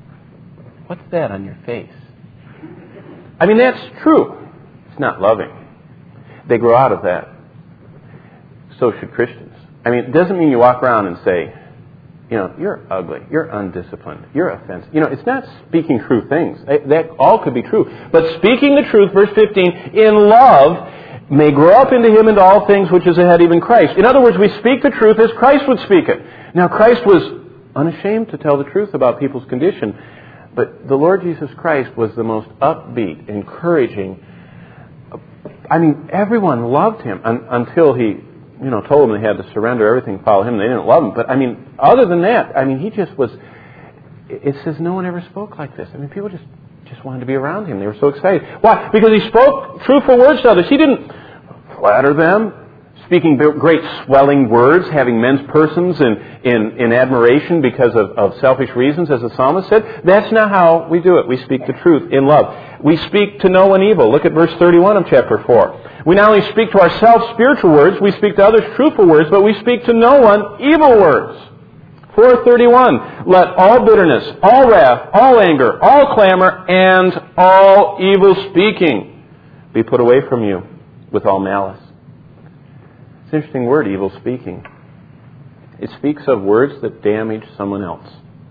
what's that on your face? I mean, that's true. It's not loving. They grow out of that. So should Christians. I mean, it doesn't mean you walk around and say, you're ugly, you're undisciplined, you're offensive. It's not speaking true things. That all could be true. But speaking the truth, verse 15, in love may grow up into him into all things which is ahead, even Christ. In other words, we speak the truth as Christ would speak it. Now, Christ was unashamed to tell the truth about people's condition, but the Lord Jesus Christ was the most upbeat, encouraging. I mean, everyone loved him until he, told them they had to surrender everything, follow him. They didn't love him. But, other than that, he just was, it says no one ever spoke like this. People just wanted to be around him. They were so excited. Why? Because he spoke truthful words to others. He didn't flatter them, speaking great swelling words, having men's persons in admiration because of selfish reasons, as the psalmist said. That's not how we do it. We speak the truth in love. We speak to no one evil. Look at verse 31 of chapter 4. We not only speak to ourselves spiritual words, we speak to others truthful words, but we speak to no one evil words. 4:31, let all bitterness, all wrath, all anger, all clamor, and all evil speaking be put away from you with all malice. It's an interesting word, evil speaking. It speaks of words that damage someone else.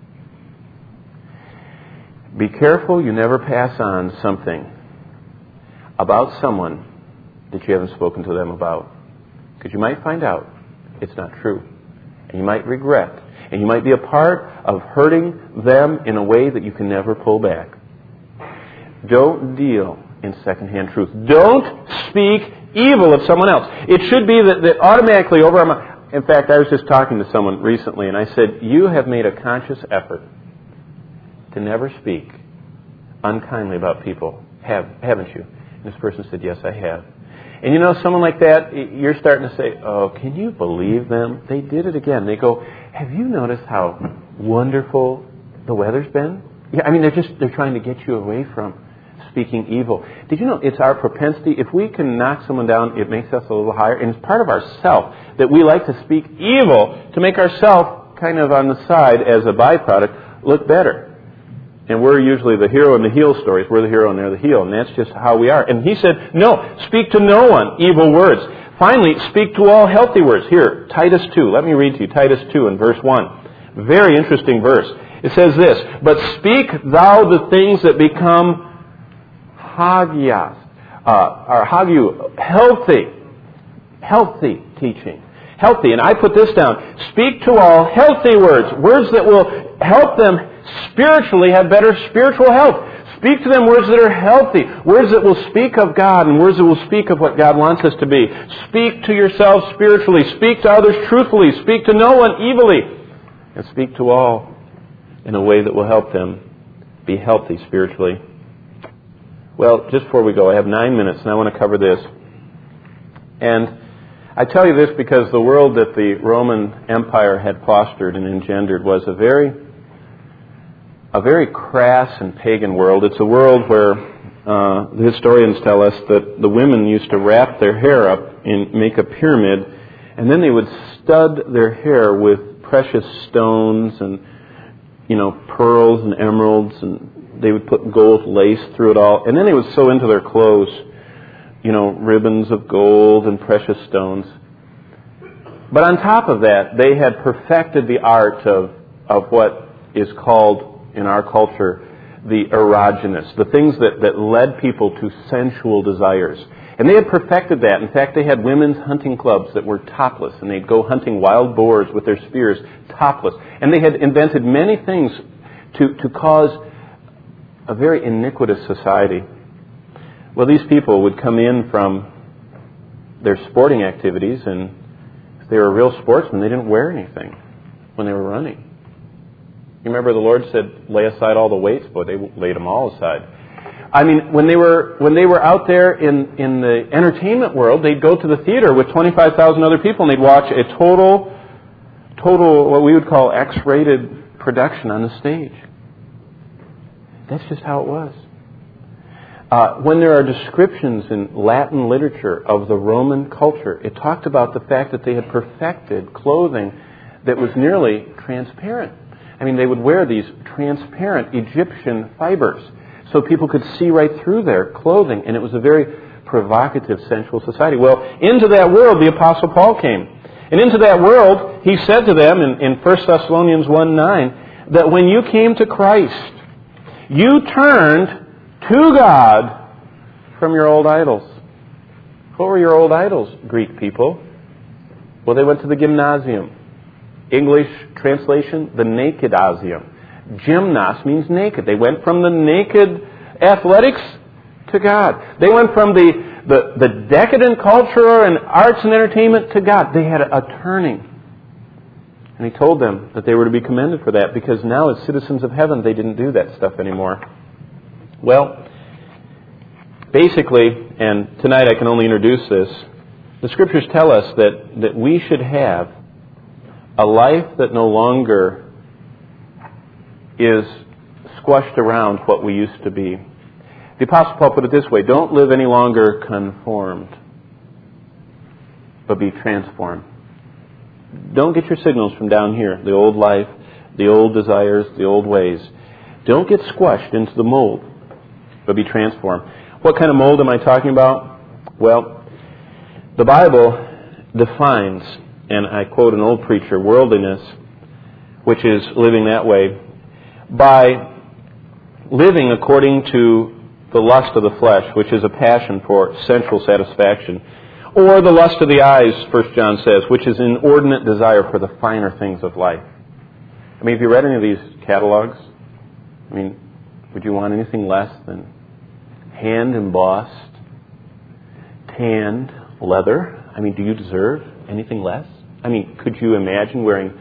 Be careful you never pass on something about someone that you haven't spoken to them about. Because you might find out it's not true. And you might regret. And you might be a part of hurting them in a way that you can never pull back. Don't deal in secondhand truth. Don't speak evil of someone else. It should be that automatically over our mind. In fact, I was just talking to someone recently and I said, you have made a conscious effort to never speak unkindly about people, haven't you? And this person said, yes, I have. And someone like that, you're starting to say, oh, can you believe them? They did it again. They go, have you noticed how wonderful the weather's been? Yeah, they're trying to get you away from speaking evil. Did you know it's our propensity? If we can knock someone down, it makes us a little higher. And it's part of ourself that we like to speak evil to make ourselves kind of on the side as a byproduct look better. And we're usually the hero in the heel stories. We're the hero and they're the heel. And that's just how we are. And he said, no, speak to no one evil words. Finally, speak to all healthy words. Here, Titus 2. Let me read to you Titus 2 in verse 1. Very interesting verse. It says this, but speak thou the things that become hagios, or hagiu, healthy teaching. Healthy. And I put this down. Speak to all healthy words. Words that will help them spiritually have better spiritual health. Speak to them words that are healthy, words that will speak of God and words that will speak of what God wants us to be. Speak to yourselves spiritually. Speak to others truthfully. Speak to no one evilly. And speak to all in a way that will help them be healthy spiritually. Well, just before we go, I have 9 minutes and I want to cover this. And I tell you this because the world that the Roman Empire had fostered and engendered was a very crass and pagan world. It's a world where the historians tell us that the women used to wrap their hair up and make a pyramid, and then they would stud their hair with precious stones and, pearls and emeralds, and they would put gold lace through it all, and then they would sew into their clothes, ribbons of gold and precious stones. But on top of that, they had perfected the art of what is called in our culture the erogenous, the things that led people to sensual desires. And they had perfected that. In fact, they had women's hunting clubs that were topless, and they'd go hunting wild boars with their spears topless. And they had invented many things to cause a very iniquitous society. Well, these people would come in from their sporting activities, and if they were real sportsmen, they didn't wear anything when they were running. You remember the Lord said, lay aside all the weights, but they laid them all aside. When they were out there in the entertainment world, they'd go to the theater with 25,000 other people and they'd watch a total, what we would call X-rated production on the stage. That's just how it was. When there are descriptions in Latin literature of the Roman culture, it talked about the fact that they had perfected clothing that was nearly transparent. I mean, they would wear these transparent Egyptian fibers so people could see right through their clothing, and it was a very provocative, sensual society. Well, into that world the Apostle Paul came. And into that world, he said to them in 1 Thessalonians 1:9, that when you came to Christ, you turned to God from your old idols. What were your old idols, Greek people? Well, they went to the gymnasium. English translation, the nakedasium. Gymnos means naked. They went from the naked athletics to God. They went from the decadent culture and arts and entertainment to God. They had a turning. And he told them that they were to be commended for that, because now as citizens of heaven, they didn't do that stuff anymore. Well, basically, and tonight I can only introduce this, the Scriptures tell us that we should have a life that no longer is squashed around what we used to be. The Apostle Paul put it this way: don't live any longer conformed, but be transformed. Don't get your signals from down here, the old life, the old desires, the old ways. Don't get squashed into the mold, but be transformed. What kind of mold am I talking about? Well, the Bible defines, and I quote an old preacher, worldliness, which is living that way, by living according to the lust of the flesh, which is a passion for sensual satisfaction, or the lust of the eyes, 1 John says, which is an inordinate desire for the finer things of life. I mean, have you read any of these catalogs? I mean, would you want anything less than hand-embossed, tanned leather? I mean, do you deserve anything less? I mean, could you imagine wearing,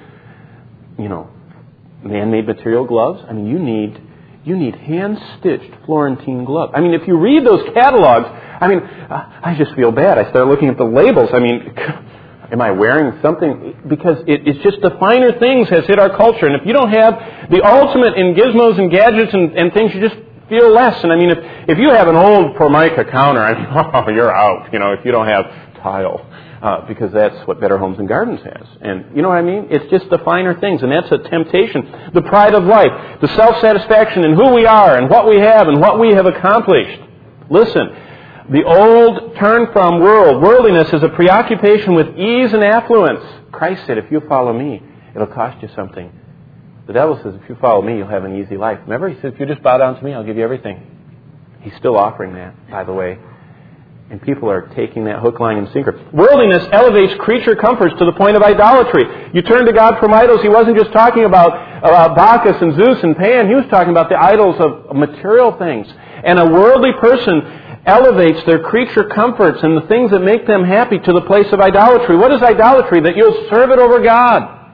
man-made material gloves? I mean, you need hand-stitched Florentine gloves. I mean, if you read those catalogs, I mean, I just feel bad. I start looking at the labels. I mean, am I wearing something? Because it's just the finer things has hit our culture. And if you don't have the ultimate in gizmos and gadgets and things, you just feel less. And I mean, if you have an old Formica counter, I mean, you're out, if you don't have tile. Because that's what Better Homes and Gardens has. And you know what I mean? It's just the finer things, and that's a temptation. The pride of life, the self-satisfaction in who we are and what we have and what we have accomplished. Listen, the old turn from worldliness is a preoccupation with ease and affluence. Christ said, if you follow me, it'll cost you something. The devil says, if you follow me, you'll have an easy life. Remember, he said, if you just bow down to me, I'll give you everything. He's still offering that, by the way. And people are taking that hook, line, and sinker. Worldliness elevates creature comforts to the point of idolatry. You turn to God from idols. He wasn't just talking about Bacchus and Zeus and Pan. He was talking about the idols of material things. And a worldly person elevates their creature comforts and the things that make them happy to the place of idolatry. What is idolatry? That you'll serve it over God.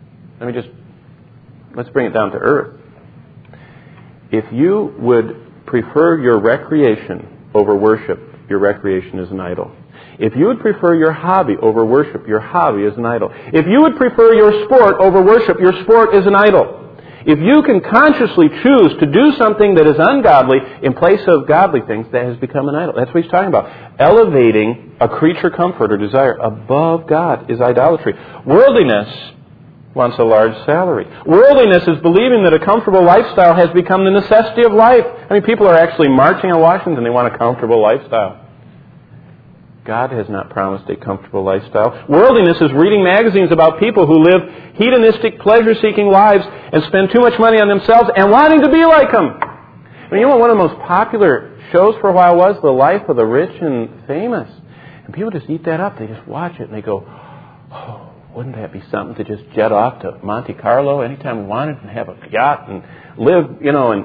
Let's bring it down to earth. If you would prefer your recreation over worship, your recreation is an idol. If you would prefer your hobby over worship, your hobby is an idol. If you would prefer your sport over worship, your sport is an idol. If you can consciously choose to do something that is ungodly in place of godly things, that has become an idol. That's what he's talking about. Elevating a creature comfort or desire above God is idolatry. Worldliness wants a large salary. Worldliness is believing that a comfortable lifestyle has become the necessity of life. I mean, people are actually marching on Washington. They want a comfortable lifestyle. God has not promised a comfortable lifestyle. Worldliness is reading magazines about people who live hedonistic, pleasure-seeking lives and spend too much money on themselves and wanting to be like them. I mean, you know what one of the most popular shows for a while was? The Life of the Rich and Famous. And people just eat that up. They just watch it and they go, oh, wouldn't that be something to just jet off to Monte Carlo anytime we wanted and have a yacht and live,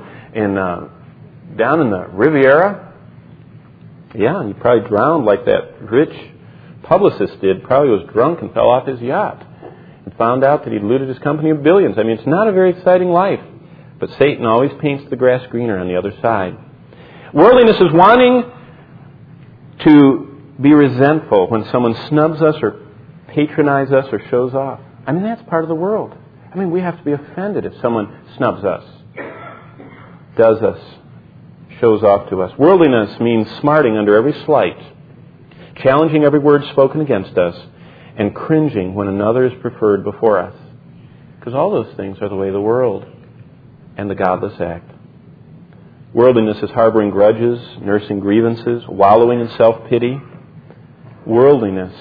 down in the Riviera? Yeah, and he probably drowned like that rich publicist did. Probably was drunk and fell off his yacht and found out that he'd looted his company of billions. I mean, it's not a very exciting life. But Satan always paints the grass greener on the other side. Worldliness is wanting to be resentful when someone snubs us or patronizes us or shows off. I mean, that's part of the world. I mean, we have to be offended if someone snubs us, does us, shows off to us. Worldliness means smarting under every slight, challenging every word spoken against us, and cringing when another is preferred before us. Because all those things are the way of the world and the godless act. Worldliness is harboring grudges, nursing grievances, wallowing in self-pity. Worldliness,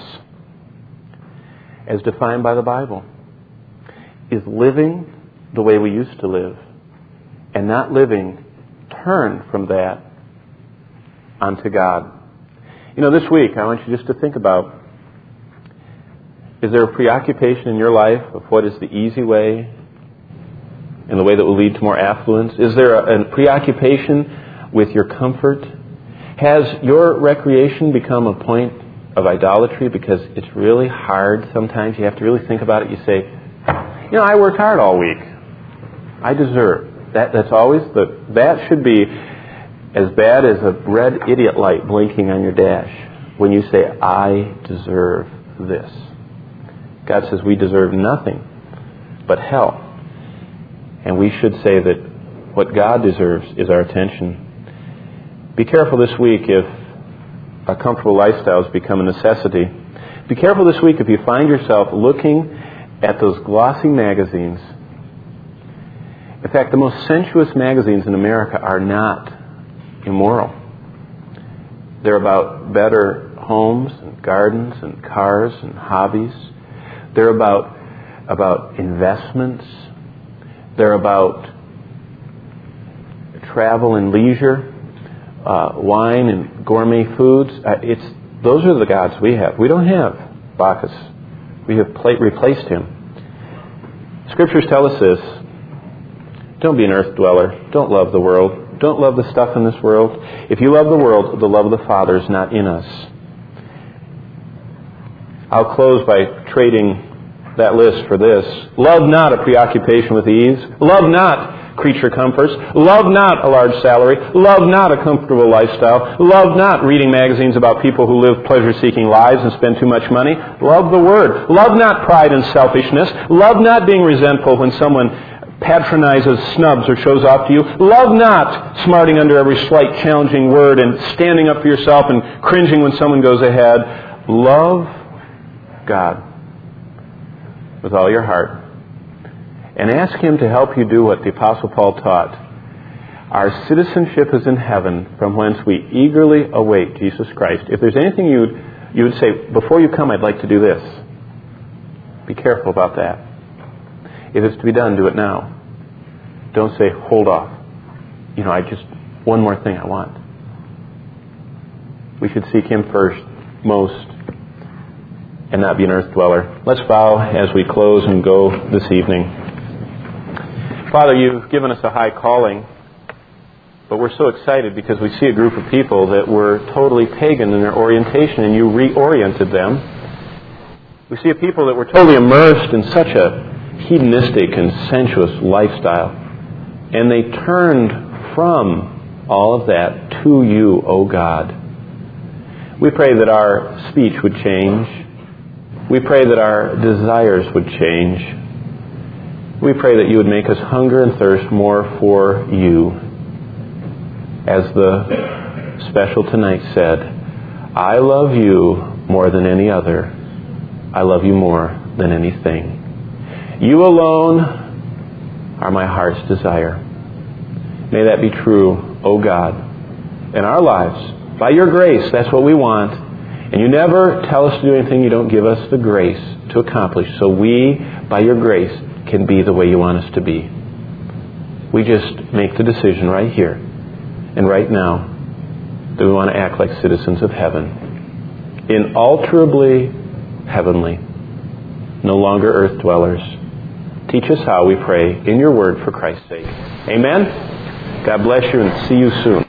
as defined by the Bible, is living the way we used to live and not living turned from that unto God. This week I want you just to think about, is there a preoccupation in your life of what is the easy way and the way that will lead to more affluence? Is there a preoccupation with your comfort? Has your recreation become a point of idolatry because it's really hard sometimes? You have to really think about it. You say, I worked hard all week. I deserve. That's always that should be as bad as a red idiot light blinking on your dash when you say, I deserve this. God says we deserve nothing but hell. And we should say that what God deserves is our attention. Be careful this week if a comfortable lifestyle has become a necessity. Be careful this week if you find yourself looking at those glossy magazines. In fact, the most sensuous magazines in America are not immoral. They're about better homes and gardens and cars and hobbies. They're about investments. They're about travel and leisure, wine and gourmet foods. Those are the gods we have. We don't have Bacchus. We have replaced him. Scriptures tell us this. Don't be an earth dweller. Don't love the world. Don't love the stuff in this world. If you love the world, the love of the Father is not in us. I'll close by trading that list for this. Love not a preoccupation with ease. Love not creature comforts. Love not a large salary. Love not a comfortable lifestyle. Love not reading magazines about people who live pleasure-seeking lives and spend too much money. Love the Word. Love not pride and selfishness. Love not being resentful when someone patronizes, snubs, or shows off to you. Love not smarting under every slight challenging word and standing up for yourself and cringing when someone goes ahead. Love God with all your heart. And ask Him to help you do what the Apostle Paul taught. Our citizenship is in heaven, from whence we eagerly await Jesus Christ. If there's anything you would say, before you come, I'd like to do this. Be careful about that. If it's to be done, do it now. Don't say, hold off. One more thing I want. We should seek Him first, most, and not be an earth dweller. Let's bow as we close and go this evening. Father, You've given us a high calling, but we're so excited because we see a group of people that were totally pagan in their orientation, and You reoriented them. We see a people that were totally immersed in such a hedonistic and sensuous lifestyle, and they turned from all of that to You, O God. We pray that our speech would change. We pray that our desires would change. We pray that You would make us hunger and thirst more for You. As the special tonight said, I love You more than any other. I love You more than anything. You alone are my heart's desire. May that be true, O God, in our lives. By Your grace, that's what we want. And You never tell us to do anything You don't give us the grace to accomplish. So we, by Your grace, can be the way You want us to be. We just make the decision right here and right now that we want to act like citizens of heaven. Inalterably heavenly. No longer earth dwellers. Teach us how, we pray, in Your word for Christ's sake. Amen? God bless you and see you soon.